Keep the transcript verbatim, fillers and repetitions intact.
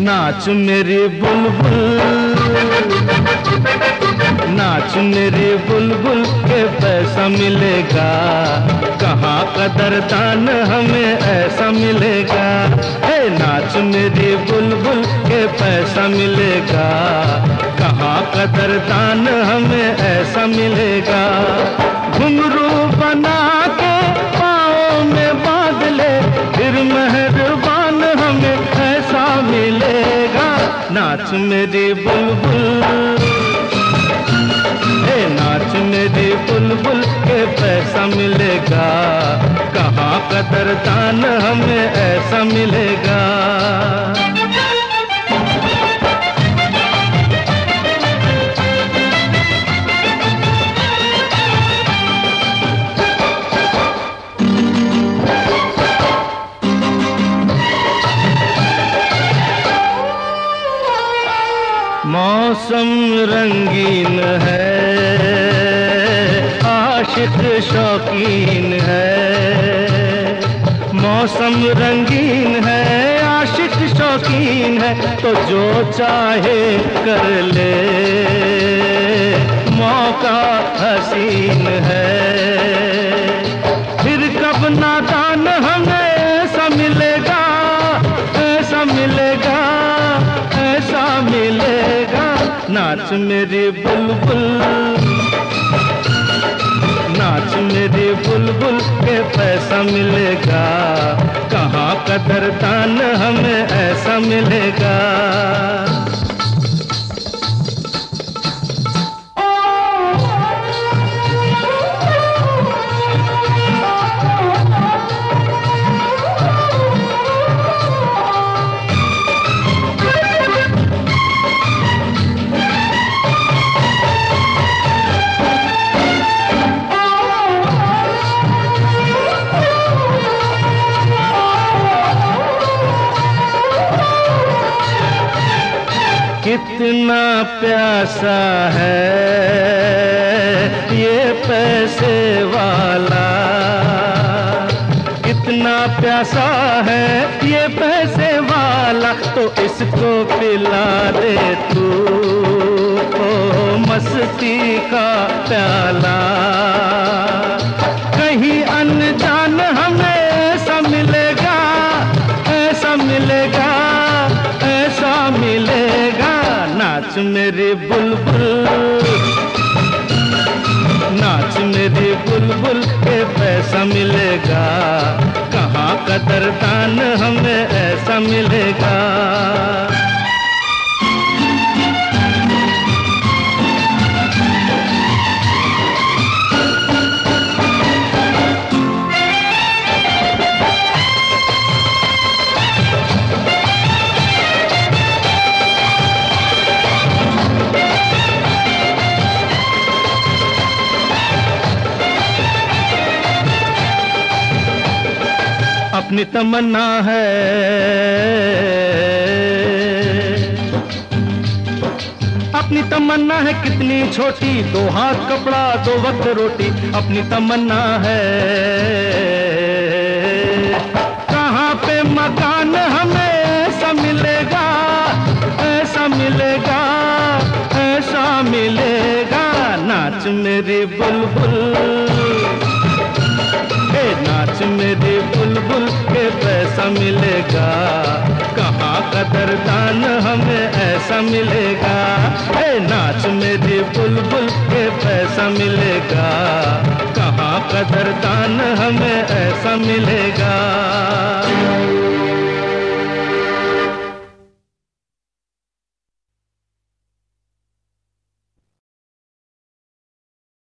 नाच मेरी बुलबुल, नाच मेरी बुलबुल के पैसा मिलेगा, कहाँ कदरदान हमें ऐसा मिलेगा। हे नाच मेरी बुलबुल के पैसा मिलेगा, कहाँ कदरदान हमें ऐसा मिलेगा। घुंघरू बना के पाँव में बांध ले, फिर मेहरबान हमें ऐसा मिलेगा। नाच मेरी बुलबुल, हे नाच मेरी बुलबुल के पैसा मिलेगा, कहाँ कदरदान हमें ऐसा मिलेगा। मौसम रंगीन है, आशिक शौकीन है। मौसम रंगीन है, आशिक शौकीन है, तो जो चाहे कर ले, मौका हसीन है। फिर कब नादान हमें ऐसा मिलेगा, ऐसा मिलेगा, ऐसा मिलेगा। नाच मेरी बुलबुल, नाच मेरी बुलबुल के पैसा मिलेगा, कहाँ कदरदान हमें ऐसा मिलेगा। कितना प्यासा है ये पैसे वाला, कितना प्यासा है ये पैसे वाला, तो इसको पिला दे तू ओ मस्ती का प्याला। कहीं अनजान हमें ऐसा मिलेगा, ऐसा मिलेगा, ऐसा मिलेगा। नाच मेरी बुलबुल, नाच मेरी बुलबुल के पैसा मिलेगा, कहाँ कदरदान हमें ऐसा मिलेगा। अपनी तमन्ना है, अपनी तमन्ना है कितनी छोटी, दो हाथ कपड़ा दो वक्त रोटी। अपनी तमन्ना है, कहाँ पे मकान हमें ऐसा मिलेगा, ऐसा मिलेगा, ऐसा मिलेगा। नाच मेरी बुलबुल, नाच मेरी बुलबुल के पैसा मिलेगा, कहाँ कदरदान हमें ऐसा मिलेगा। ए नाच मेरी बुलबुल के पैसा मिलेगा, कहाँ कदरदान हमें ऐसा मिलेगा।